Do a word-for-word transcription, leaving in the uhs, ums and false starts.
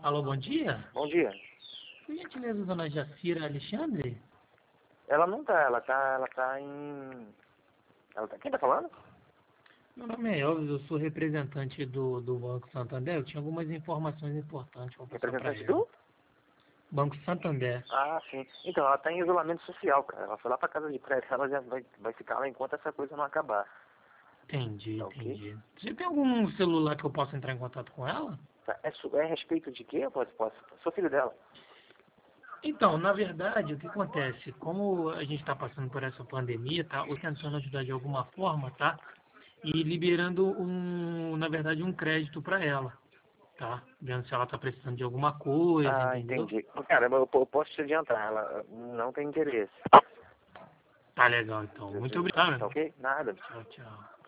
Alô, bom dia. Bom dia. Por gentileza, dona Jacira Alexandre? Ela não tá, ela tá, ela tá em... Ela tá... Quem tá falando? Meu nome é Elvis, eu sou representante do, do Banco Santander. Eu tinha algumas informações importantes para passar para Representante ela. do? Banco Santander. Ah, sim. Então, ela tá em isolamento social, cara. Ela foi lá pra casa de praia, ela já vai, vai ficar lá enquanto essa coisa não acabar. Entendi, Tá ok? entendi. Você tem algum celular que eu possa entrar em contato com ela? Tá. É, su- é a respeito de quê? Eu posso, posso? Sou filho dela. Então, na verdade, o que acontece? Como a gente está passando por essa pandemia, tá? Ou tentando ajudar de alguma forma, tá? E liberando um, na verdade, um crédito para ela, tá? Vendo se ela está precisando de alguma coisa, Ah, entendeu? entendi. Caramba, eu, eu posso te adiantar. Ela não tem interesse. Tá legal, então. Muito Tá obrigado. ok? Nada. Tchau, tchau.